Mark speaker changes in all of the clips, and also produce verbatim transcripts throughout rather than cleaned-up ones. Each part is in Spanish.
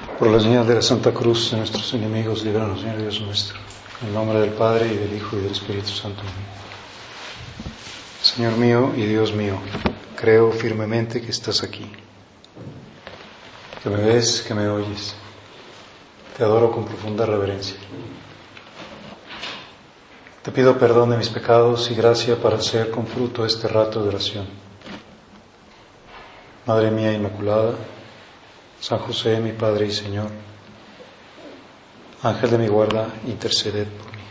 Speaker 1: Por la señal de la Santa Cruz de nuestros enemigos, líbranos, Señor Dios nuestro. En el nombre del Padre, y del Hijo, y del Espíritu Santo. Señor mío y Dios mío, creo firmemente que estás aquí, que me ves, que me oyes. Te adoro con profunda reverencia. Te pido perdón de mis pecados y gracia para hacer con fruto este rato de oración. Madre mía Inmaculada, San José, mi Padre y Señor, Ángel de mi guarda, interceded por mí.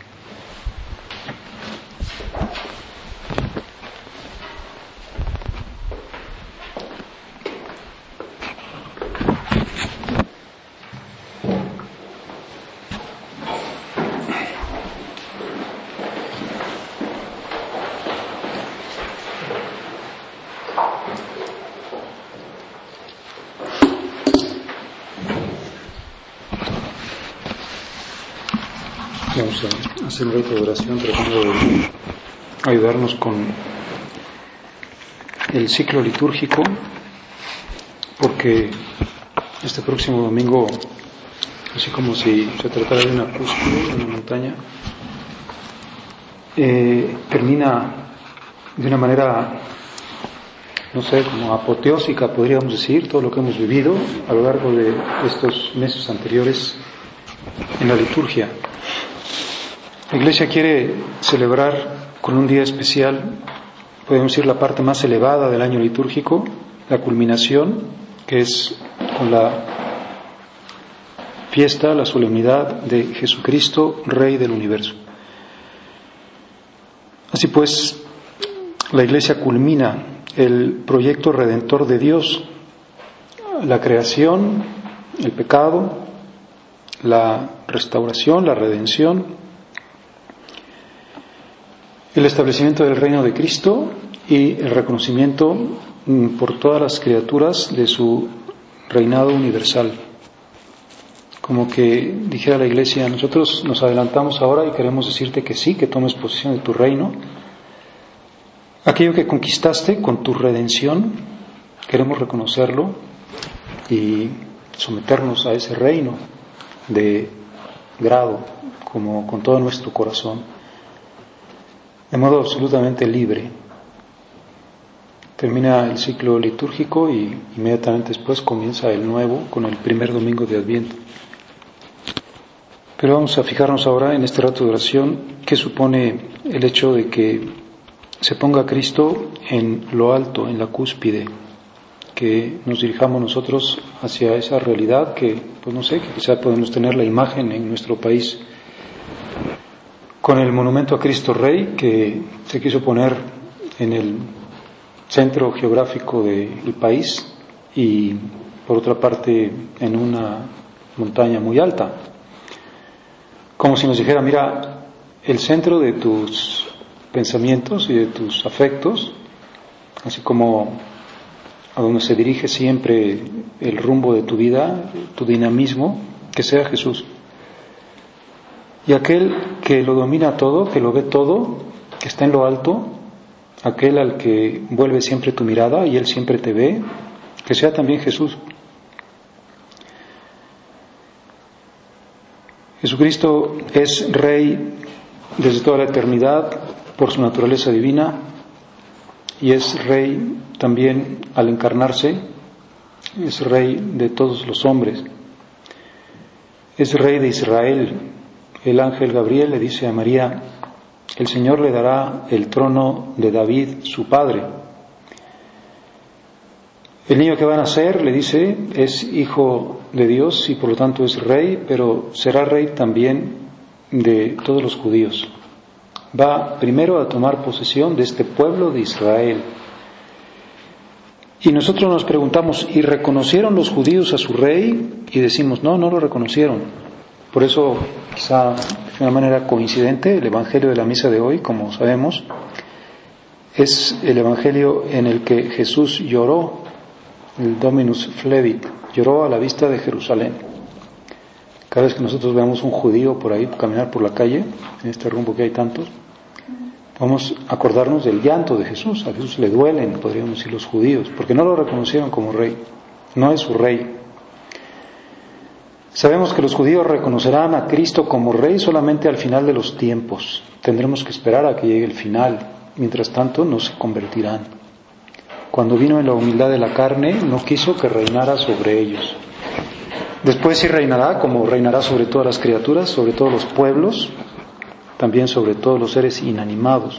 Speaker 1: Vamos a hacer un rito de oración tratando de ayudarnos con el ciclo litúrgico, porque este próximo domingo, así como si se tratara de una cúspide, de una montaña, eh, termina de una manera, no sé, como apoteósica, podríamos decir, todo lo que hemos vivido a lo largo de estos meses anteriores en la liturgia. La Iglesia quiere celebrar con un día especial, podemos decir, la parte más elevada del año litúrgico, la culminación, que es con la fiesta, la solemnidad de Jesucristo, Rey del universo. Así pues, la Iglesia culmina el proyecto redentor de Dios, la creación, el pecado, la restauración, la redención, el establecimiento del reino de Cristo y el reconocimiento por todas las criaturas de su reinado universal. Como que dijera la Iglesia, nosotros nos adelantamos ahora y queremos decirte que sí, que tomes posesión de tu reino. Aquello que conquistaste con tu redención, queremos reconocerlo y someternos a ese reino de grado, como con todo nuestro corazón, de modo absolutamente libre. Termina el ciclo litúrgico y inmediatamente después comienza el nuevo con el primer domingo de Adviento. Pero vamos a fijarnos ahora en este rato de oración que supone el hecho de que se ponga a Cristo en lo alto, en la cúspide, que nos dirijamos nosotros hacia esa realidad que, pues no sé, que quizá podemos tener la imagen en nuestro país con el monumento a Cristo Rey que se quiso poner en el centro geográfico del país y por otra parte en una montaña muy alta, como si nos dijera, mira, el centro de tus pensamientos y de tus afectos, así como a donde se dirige siempre el rumbo de tu vida, tu dinamismo, que sea Jesús. Y aquel que lo domina todo, que lo ve todo, que está en lo alto, aquel al que vuelve siempre tu mirada y él siempre te ve, que sea también Jesús. Jesucristo es Rey desde toda la eternidad por su naturaleza divina y es Rey también al encarnarse, es Rey de todos los hombres, es Rey de Israel. El ángel Gabriel le dice a María, el Señor le dará el trono de David, su padre. El niño que va a nacer, le dice, es hijo de Dios y por lo tanto es rey, pero será rey también de todos los judíos. Va primero a tomar posesión de este pueblo de Israel. Y nosotros nos preguntamos, ¿y reconocieron los judíos a su rey? Y decimos, no, no lo reconocieron. Por eso, quizá de una manera coincidente, el Evangelio de la misa de hoy, como sabemos, es el Evangelio en el que Jesús lloró, el Dominus Flevit, lloró a la vista de Jerusalén. Cada vez que nosotros veamos un judío por ahí caminar por la calle, en este rumbo que hay tantos, vamos a acordarnos del llanto de Jesús. A Jesús le duelen, podríamos decir, los judíos, porque no lo reconocieron como rey, no es su rey. Sabemos que los judíos reconocerán a Cristo como Rey solamente al final de los tiempos. Tendremos que esperar a que llegue el final. Mientras tanto, no se convertirán. Cuando vino en la humildad de la carne, no quiso que reinara sobre ellos. Después sí reinará, como reinará sobre todas las criaturas, sobre todos los pueblos, también sobre todos los seres inanimados.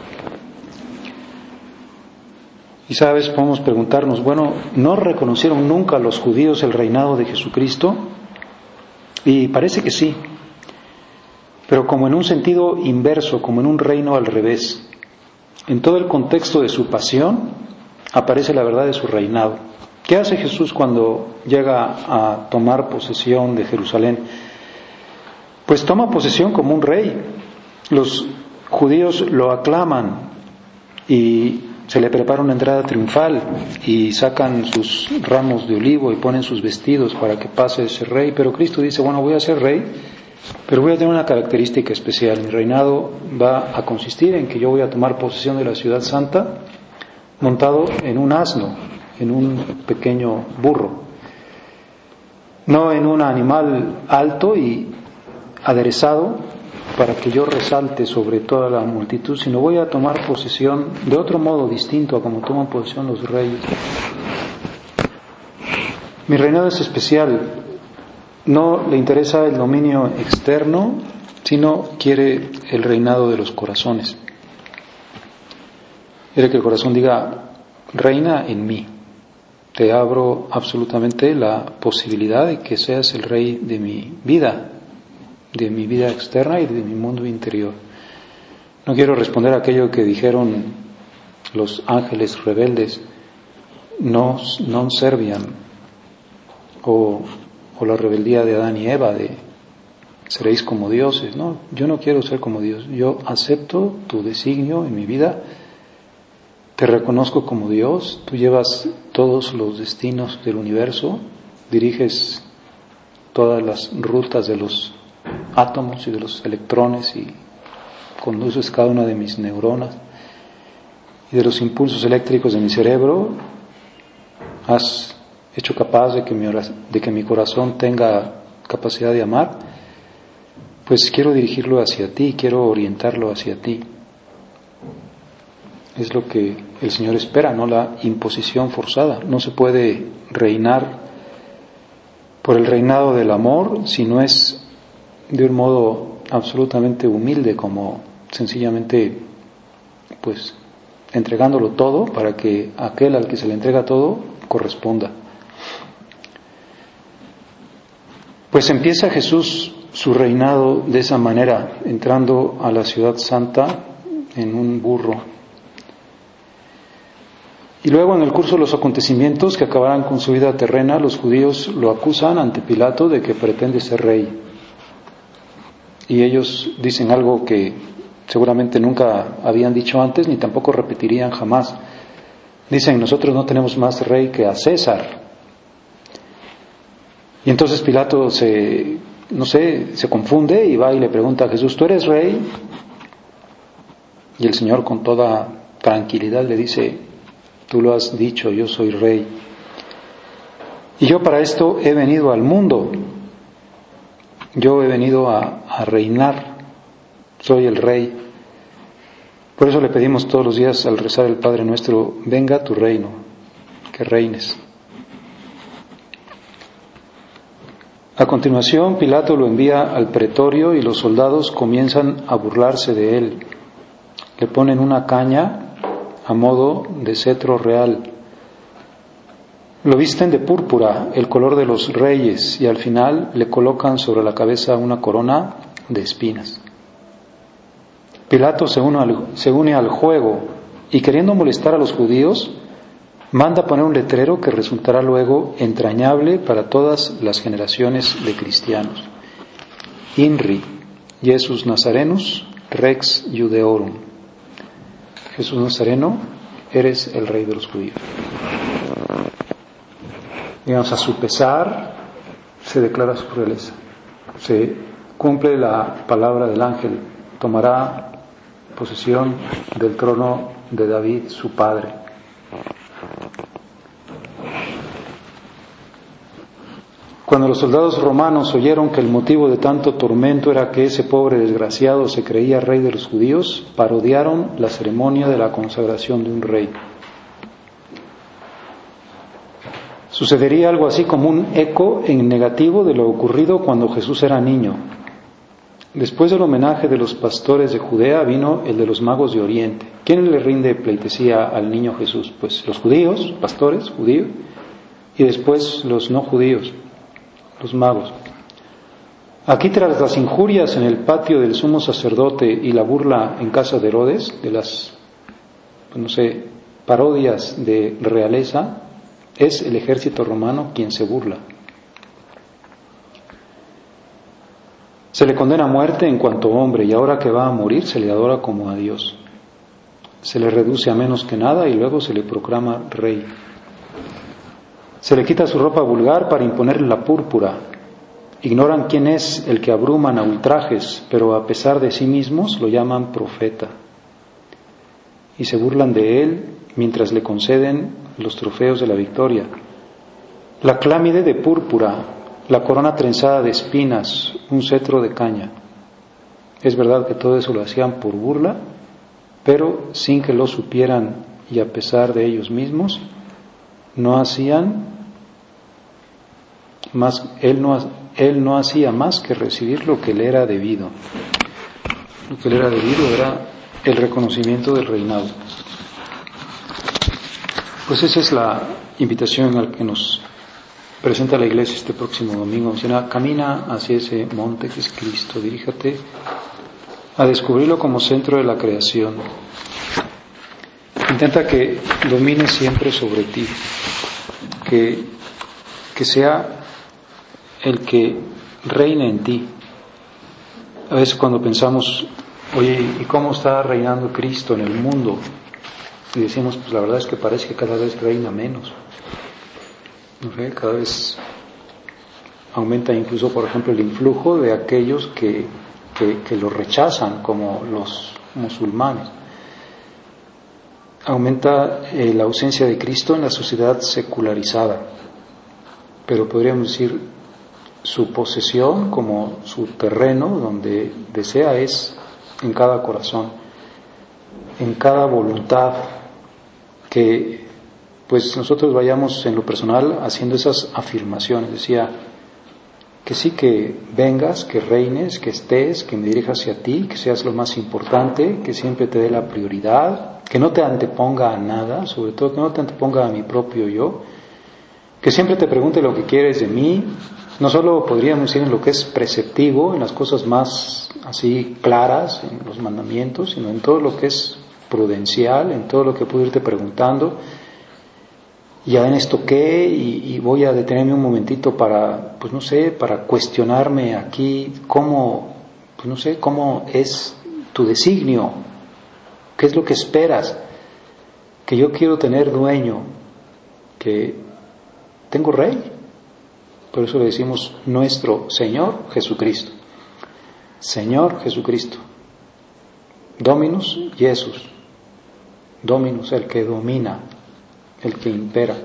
Speaker 1: Y sabes, podemos preguntarnos, bueno, ¿no reconocieron nunca los judíos el reinado de Jesucristo? Y parece que sí, pero como en un sentido inverso, como en un reino al revés. En todo el contexto de su pasión aparece la verdad de su reinado. ¿Qué hace Jesús cuando llega a tomar posesión de Jerusalén? Pues toma posesión como un rey. Los judíos lo aclaman y se le prepara una entrada triunfal y sacan sus ramos de olivo y ponen sus vestidos para que pase ese rey. Pero Cristo dice, bueno, voy a ser rey, pero voy a tener una característica especial. Mi reinado va a consistir en que yo voy a tomar posesión de la ciudad santa montado en un asno, en un pequeño burro, no en un animal alto y aderezado para que yo resalte sobre toda la multitud, sino voy a tomar posesión de otro modo distinto a como toman posesión los reyes. Mi reinado es especial, no le interesa el dominio externo, sino quiere el reinado de los corazones. Quiere que el corazón diga, reina en mí, te abro absolutamente la posibilidad de que seas el rey de mi vida, de mi vida externa y de mi mundo interior. No quiero responder a aquello que dijeron los ángeles rebeldes, no, non serviam, o, o la rebeldía de Adán y Eva, de seréis como dioses. No, yo no quiero ser como Dios, yo acepto tu designio en mi vida, te reconozco como Dios, tú llevas todos los destinos del universo, diriges todas las rutas de los átomos y de los electrones y conduces cada una de mis neuronas y de los impulsos eléctricos de mi cerebro. Has hecho capaz de que mi, de que mi corazón tenga capacidad de amar. Pues quiero dirigirlo hacia ti, quiero orientarlo hacia ti. Es lo que el Señor espera, no la imposición forzada. No se puede reinar por el reinado del amor si no es de un modo absolutamente humilde, como sencillamente pues entregándolo todo para que aquel al que se le entrega todo corresponda. Pues empieza Jesús su reinado de esa manera, entrando a la ciudad santa en un burro. Y luego, en el curso de los acontecimientos que acabarán con su vida terrena, los judíos lo acusan ante Pilato de que pretende ser rey. Y ellos dicen algo que seguramente nunca habían dicho antes, ni tampoco repetirían jamás. Dicen, nosotros no tenemos más rey que a César. Y entonces Pilato se, no sé, se confunde y va y le pregunta a Jesús, ¿tú eres rey? Y el Señor con toda tranquilidad le dice, tú lo has dicho, yo soy rey. Y yo para esto he venido al mundo. Yo he venido a, a reinar, soy el rey. Por eso le pedimos todos los días al rezar el Padre Nuestro, venga tu reino, que reines. A continuación, Pilato lo envía al pretorio y los soldados comienzan a burlarse de él. Le ponen una caña a modo de cetro real. Lo visten de púrpura, el color de los reyes, y al final le colocan sobre la cabeza una corona de espinas. Pilato se une al, se une al juego y, queriendo molestar a los judíos, manda poner un letrero que resultará luego entrañable para todas las generaciones de cristianos. Inri, Jesus Nazarenus, Rex Judeorum. Jesús Nazareno, eres el rey de los judíos. Digamos, a su pesar, se declara su realeza. Se cumple la palabra del ángel. Tomará posesión del trono de David, su padre. Cuando los soldados romanos oyeron que el motivo de tanto tormento era que ese pobre desgraciado se creía rey de los judíos, parodiaron la ceremonia de la consagración de un rey. Sucedería algo así como un eco en negativo de lo ocurrido cuando Jesús era niño. Después del homenaje de los pastores de Judea vino el de los magos de Oriente. ¿Quién le rinde pleitesía al niño Jesús? Pues los judíos, pastores judíos, y después los no judíos, los magos. Aquí, tras las injurias en el patio del sumo sacerdote y la burla en casa de Herodes, de las, pues no sé, parodias de realeza, es el ejército romano quien se burla. Se le condena a muerte en cuanto hombre, y ahora que va a morir se le adora como a Dios. Se le reduce a menos que nada y luego se le proclama rey. Se le quita su ropa vulgar para imponerle la púrpura. Ignoran quién es el que abruman a ultrajes, pero a pesar de sí mismos lo llaman profeta. Y se burlan de él mientras le conceden los trofeos de la victoria. La clámide de púrpura, la corona trenzada de espinas, un cetro de caña. Es verdad que todo eso lo hacían por burla, pero sin que lo supieran y a pesar de ellos mismos, no hacían más, él no, él no hacía más que recibir lo que le era debido. Lo que le era debido era el reconocimiento del reinado. Pues esa es la invitación al que nos presenta la Iglesia este próximo domingo. Menciona, camina hacia ese monte que es Cristo, diríjate a descubrirlo como centro de la creación. Intenta que domine siempre sobre ti, que, que sea el que reine en ti. A veces cuando pensamos, oye, ¿y cómo está reinando Cristo en el mundo? Y decimos, pues la verdad es que parece que cada vez reina menos. ¿Okay? Cada vez aumenta incluso, por ejemplo, el influjo de aquellos que, que, que lo rechazan, como los musulmanes. Aumenta eh, la ausencia de Cristo en la sociedad secularizada, pero podríamos decir su posesión como su terreno donde desea es en cada corazón, en cada voluntad, que pues nosotros vayamos en lo personal haciendo esas afirmaciones. Decía que sí, que vengas, que reines, que estés, que me dirijas hacia ti, que seas lo más importante, que siempre te dé la prioridad, que no te anteponga a nada, sobre todo que no te anteponga a mi propio yo, que siempre te pregunte lo que quieres de mí, no solo podríamos decir en lo que es preceptivo, en las cosas más así claras, en los mandamientos, sino en todo lo que es prudencial, en todo lo que puedo irte preguntando, ya en esto qué, y, y voy a detenerme un momentito para, pues no sé, para cuestionarme aquí cómo, pues no sé, cómo es tu designio, qué es lo que esperas, que yo quiero tener dueño, que tengo rey. Por eso le decimos nuestro Señor Jesucristo. Señor Jesucristo. Dominus Jesús. Dominus, el que domina, el que impera.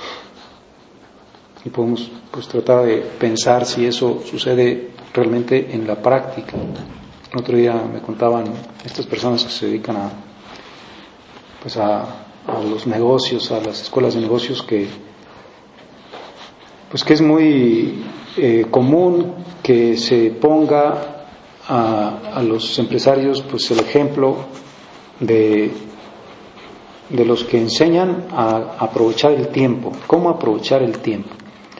Speaker 1: Y podemos pues tratar de pensar si eso sucede realmente en la práctica. El otro día me contaban estas personas que se dedican a pues a, a los negocios, a las escuelas de negocios, que pues que es muy eh, común que se ponga a, a los empresarios pues el ejemplo de, de los que enseñan a aprovechar el tiempo, cómo aprovechar el tiempo.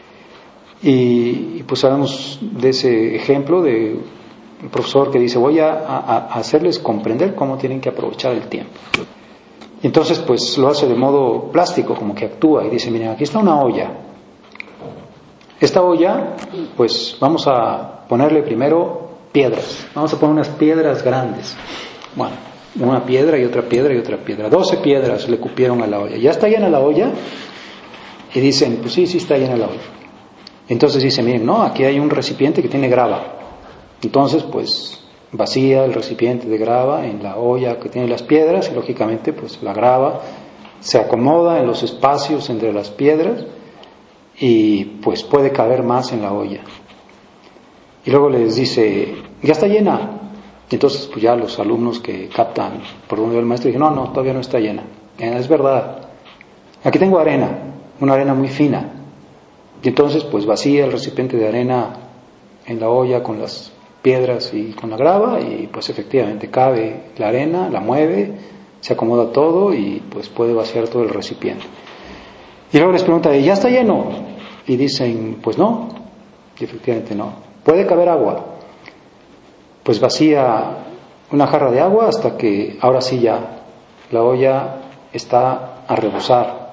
Speaker 1: Y, y pues sabemos de ese ejemplo de un profesor que dice, voy a, a, a hacerles comprender cómo tienen que aprovechar el tiempo. Y entonces pues lo hace de modo plástico, como que actúa y dice, miren, aquí está una olla. Esta olla, pues vamos a ponerle primero piedras. Vamos a poner unas piedras grandes. Bueno, una piedra y otra piedra y otra piedra. Doce piedras le cupieron a la olla. ¿Ya está llena la olla? Y dicen, pues sí, sí está llena la olla. Entonces dicen, miren, no, aquí hay un recipiente que tiene grava. Entonces, pues vacía el recipiente de grava en la olla que tiene las piedras y lógicamente, pues la grava se acomoda en los espacios entre las piedras. y pues puede caber más en la olla. Y luego les dice, ya está llena. Y entonces pues ya los alumnos que captan por donde va el maestro dicen, no, no, todavía no está llena. Es verdad, aquí tengo arena, una arena muy fina. Y entonces pues vacía el recipiente de arena en la olla con las piedras y con la grava y pues efectivamente cabe la arena, la mueve, se acomoda todo y pues puede vaciar todo el recipiente. Y luego les pregunta, ¿ya está lleno? Y dicen, pues no, y efectivamente no. ¿Puede caber agua? Pues vacía una jarra de agua hasta que ahora sí ya la olla está a rebosar.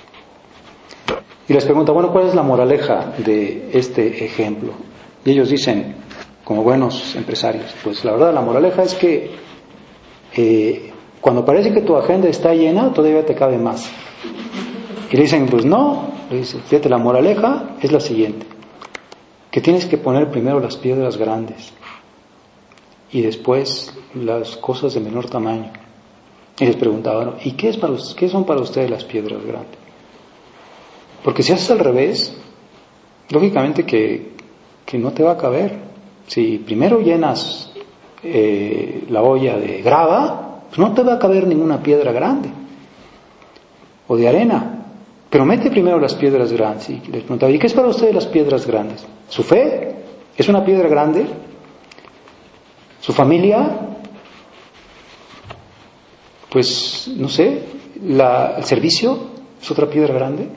Speaker 1: Y les pregunta, bueno, ¿cuál es la moraleja de este ejemplo? Y ellos dicen, como buenos empresarios, pues la verdad la moraleja es que eh, cuando parece que tu agenda está llena, todavía te cabe más. Y le dicen, pues no, le dicen, fíjate, la moraleja es la siguiente, que tienes que poner primero las piedras grandes y después las cosas de menor tamaño. Y les preguntaban, ¿y qué, es para, qué son para ustedes las piedras grandes? Porque si haces al revés, lógicamente que, que no te va a caber. Si primero llenas eh, la olla de grava, pues no te va a caber ninguna piedra grande o de arena. Pero mete primero las piedras grandes. Y les preguntaba, ¿y qué es para ustedes las piedras grandes? ¿Su fe es una piedra grande? ¿Su familia? Pues, no sé, la, el servicio es otra piedra grande.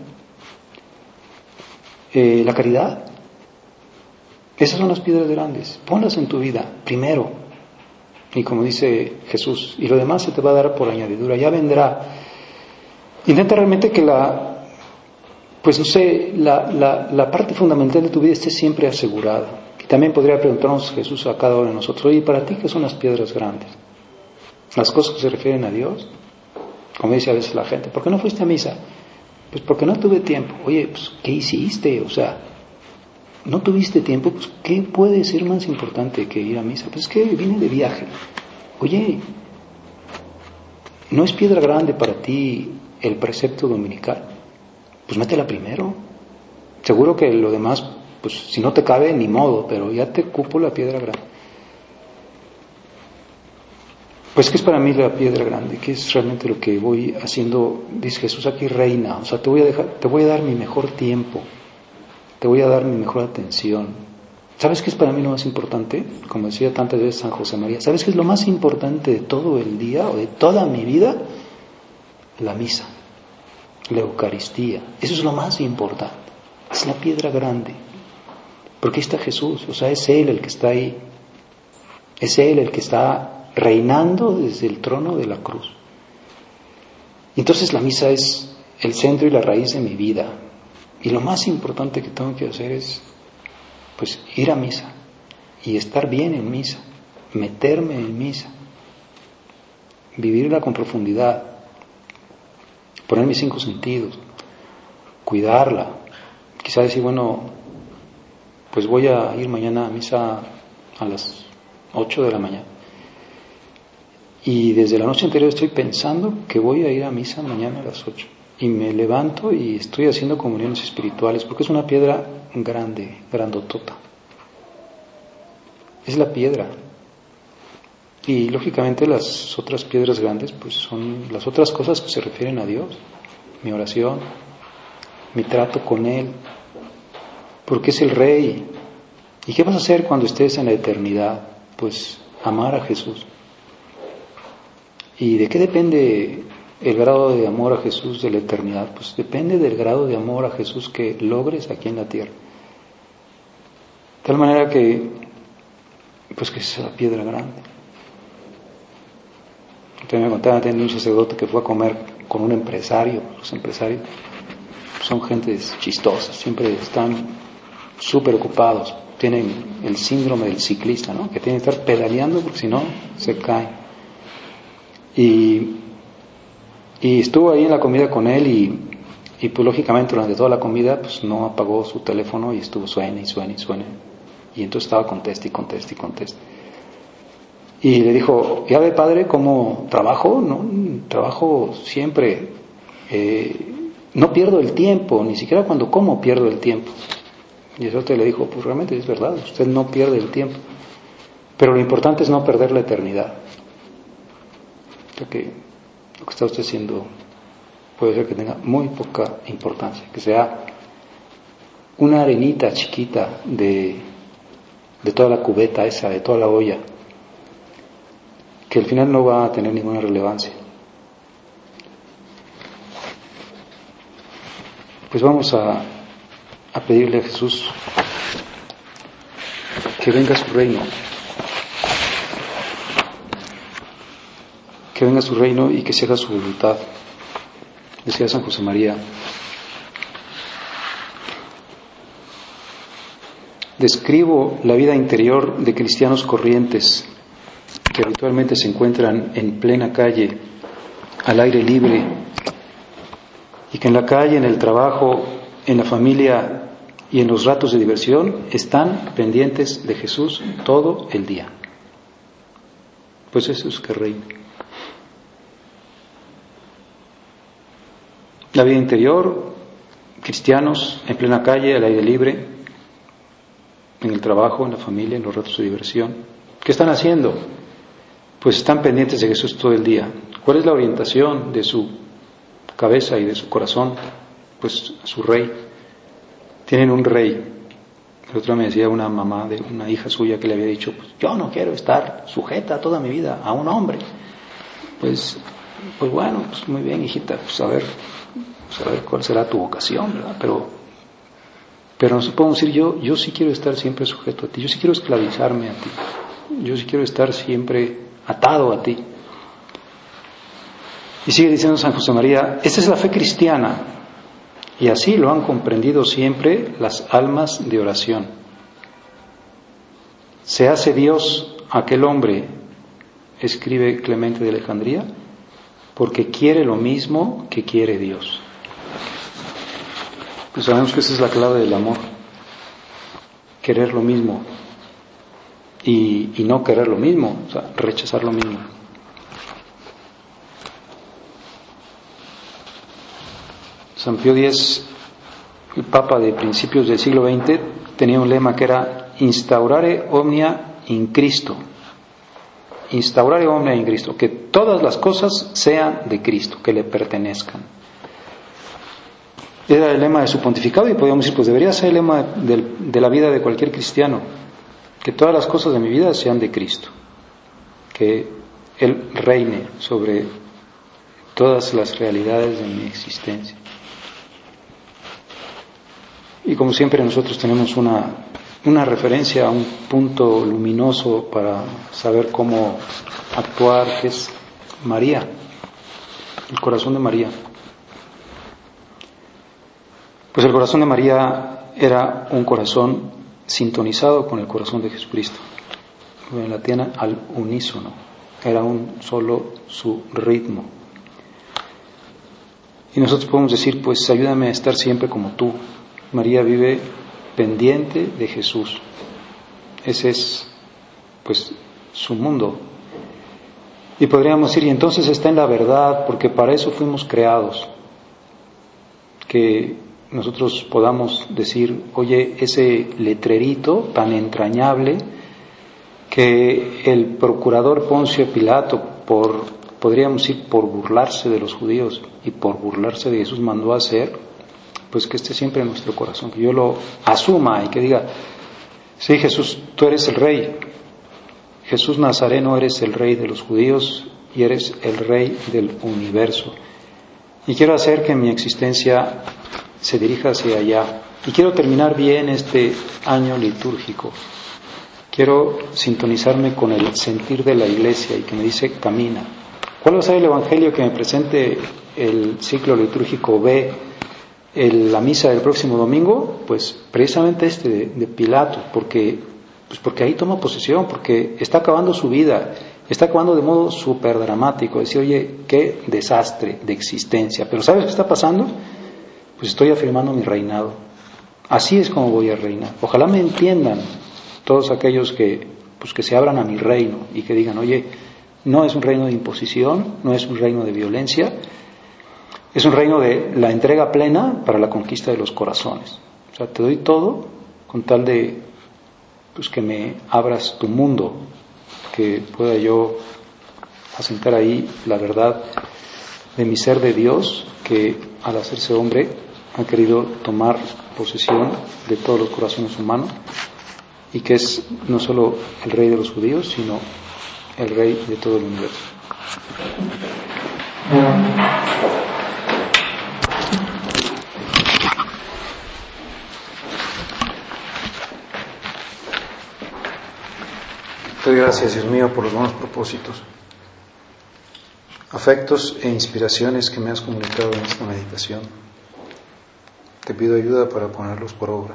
Speaker 1: Eh, la caridad. Esas son las piedras grandes. Ponlas en tu vida primero. Y como dice Jesús, y lo demás se te va a dar por añadidura. Ya vendrá. Intenta realmente que la, pues no sé, la, la, la parte fundamental de tu vida esté siempre asegurada. Y también podría preguntarnos Jesús a cada uno de nosotros, oye, ¿para ti qué son las piedras grandes? Las cosas que se refieren a Dios. Como dice a veces la gente, ¿por qué no fuiste a misa? Pues porque no tuve tiempo. Oye, pues ¿qué hiciste? O sea, no tuviste tiempo, pues ¿qué puede ser más importante que ir a misa? Pues es que vine de viaje. Oye, ¿no es piedra grande para ti el precepto dominical? Pues métela primero. Seguro que lo demás, pues si no te cabe, ni modo, pero ya te cupo la piedra grande. Pues ¿qué es para mí la piedra grande? ¿Qué es realmente lo que voy haciendo? Dice Jesús aquí, reina. O sea, te voy a dejar, te voy a dar mi mejor tiempo. Te voy a dar mi mejor atención. ¿Sabes qué es para mí lo más importante? Como decía tantas veces San José María, ¿sabes qué es lo más importante de todo el día o de toda mi vida? La misa, la Eucaristía. Eso es lo más importante. Es la piedra grande. Porque ahí está Jesús, o sea, es Él el que está ahí. Es Él el que está reinando desde el trono de la cruz. Entonces la misa es el centro y la raíz de mi vida. Y lo más importante que tengo que hacer es, pues, ir a misa y estar bien en misa, meterme en misa, vivirla con profundidad, poner mis cinco sentidos, cuidarla. Quizá decir, bueno, pues voy a ir mañana a misa a las ocho de la mañana. Y desde la noche anterior estoy pensando que voy a ir a misa mañana a las ocho. Y me levanto y estoy haciendo comuniones espirituales, porque es una piedra grande, grandotota. Es la piedra. Y lógicamente las otras piedras grandes, pues son las otras cosas que se refieren a Dios. Mi oración, mi trato con Él, porque es el Rey. ¿Y qué vas a hacer cuando estés en la eternidad? Pues amar a Jesús. ¿Y de qué depende el grado de amor a Jesús de la eternidad? Pues depende del grado de amor a Jesús que logres aquí en la tierra. De tal manera que, pues que es la piedra grande. Entonces me contaban de un sacerdote que fue a comer con un empresario. Los empresarios son gentes chistosas, siempre están súper ocupados. Tienen el síndrome del ciclista, ¿no? Que tienen que estar pedaleando porque si no se caen. Y, y estuvo ahí en la comida con él y, y pues lógicamente durante toda la comida pues no apagó su teléfono y estuvo suena y suena y suena. Y entonces estaba conteste y conteste y conteste. Y le dijo, ya ve padre cómo trabajo, ¿no? Trabajo siempre. Eh, no pierdo el tiempo, ni siquiera cuando como pierdo el tiempo. Y el sacerdote le dijo, pues realmente es verdad, usted no pierde el tiempo, pero lo importante es no perder la eternidad. O sea que lo que está usted haciendo puede ser que tenga muy poca importancia, que sea una arenita chiquita de, de toda la cubeta esa, de toda la olla, que al final no va a tener ninguna relevancia. Pues vamos a, a pedirle a Jesús que venga a su reino, que venga a su reino y que se haga su voluntad. Decía San José María, describo la vida interior de cristianos corrientes que habitualmente se encuentran en plena calle, al aire libre, y que en la calle, en el trabajo, en la familia y en los ratos de diversión están pendientes de Jesús todo el día. Pues eso es que reina. La vida interior, cristianos en plena calle, al aire libre, en el trabajo, en la familia, en los ratos de diversión. ¿Qué están haciendo? Pues están pendientes de Jesús todo el día. ¿Cuál es la orientación de su cabeza y de su corazón? Pues su rey. Tienen un rey. El otro día me decía una mamá de una hija suya que le había dicho, pues yo no quiero estar sujeta toda mi vida a un hombre. Pues, pues bueno, pues muy bien, hijita, pues a ver, pues a ver cuál será tu vocación, ¿verdad? Pero, pero no se puede decir yo, yo sí quiero estar siempre sujeto a ti, yo sí quiero esclavizarme a ti, yo sí quiero estar siempre atado a ti. Y sigue diciendo San José María, esta es la fe cristiana, y así lo han comprendido siempre las almas de oración. Se hace Dios aquel hombre, escribe Clemente de Alejandría, porque quiere lo mismo que quiere Dios. Pues sabemos que esa es la clave del amor, querer lo mismo y, y no querer lo mismo, o sea, rechazar lo mismo. San Pío X, el Papa de principios del siglo veinte, tenía un lema que era instaurare omnia in Cristo. Instaurare omnia in Cristo, que todas las cosas sean de Cristo, que le pertenezcan. Era el lema de su pontificado y podríamos decir, pues debería ser el lema de, de la vida de cualquier cristiano, que todas las cosas de mi vida sean de Cristo, que Él reine sobre todas las realidades de mi existencia. Y como siempre nosotros tenemos una, una referencia a un punto luminoso para saber cómo actuar, que es María, el corazón de María. Pues el corazón de María era un corazón sintonizado con el corazón de Jesucristo. En latín al unísono, era un solo su ritmo. Y nosotros podemos decir, pues ayúdame a estar siempre como tú. María vive pendiente de Jesús. Ese es, pues, su mundo. Y podríamos decir, y entonces está en la verdad, porque para eso fuimos creados. Que nosotros podamos decir, oye, ese letrerito tan entrañable que el procurador Poncio Pilato, por, podríamos decir, por burlarse de los judíos y por burlarse de Jesús, mandó a hacer, pues que esté siempre en nuestro corazón, que yo lo asuma y que diga, sí, Jesús, tú eres el rey, Jesús Nazareno, eres el rey de los judíos y eres el rey del universo. Y quiero hacer que mi existencia se dirija hacia allá. Y quiero terminar bien este año litúrgico. Quiero sintonizarme con el sentir de la Iglesia y que me dice, camina. ¿Cuál va a ser el Evangelio que me presente el ciclo litúrgico B, el, la misa del próximo domingo? Pues precisamente este de, de Pilato, porque, pues porque ahí toma posesión, porque está acabando su vida, está acabando de modo súper dramático. Decir, oye, qué desastre de existencia. Pero ¿sabes qué está pasando? Pues estoy afirmando mi reinado. Así es como voy a reinar. Ojalá me entiendan todos aquellos que, pues que se abran a mi reino y que digan, oye, no es un reino de imposición, no es un reino de violencia, Es un reino de la entrega plena para la conquista de los corazones. O sea, te doy todo con tal de pues, que me abras tu mundo, que pueda yo asentar ahí la verdad de mi ser de Dios, que al hacerse hombre ha querido tomar posesión de todos los corazones humanos y que es no solo el rey de los judíos, sino el rey de todo el universo. Te doy gracias, Dios mío, por los buenos propósitos, afectos e inspiraciones que me has comunicado en esta meditación. Te pido ayuda para ponerlos por obra.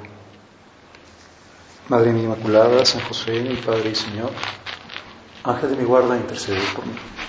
Speaker 1: Madre mía Inmaculada, San José, mi Padre y Señor, Ángel de mi guarda, intercede por mí.